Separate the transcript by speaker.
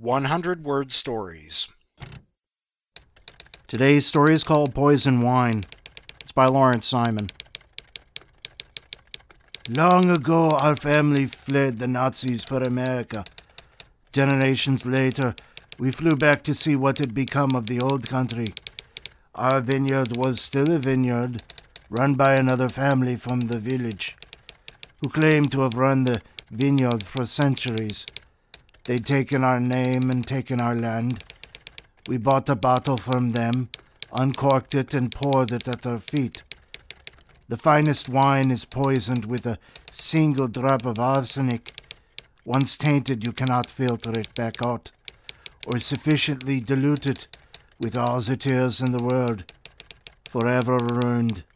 Speaker 1: 100-word stories.
Speaker 2: Today's story is called Poison Wine. It's by Lawrence Simon. Long ago, our family fled the Nazis for America. Generations later, we flew back to see what had become of the old country. Our vineyard was still a vineyard, run by another family from the village, who claimed to have run the vineyard for centuries. They'd taken our name and taken our land. We bought a bottle from them, uncorked it, and poured it at our feet. The finest wine is poisoned with a single drop of arsenic. Once tainted, you cannot filter it back out, or sufficiently dilute it with all the tears in the world. Forever ruined.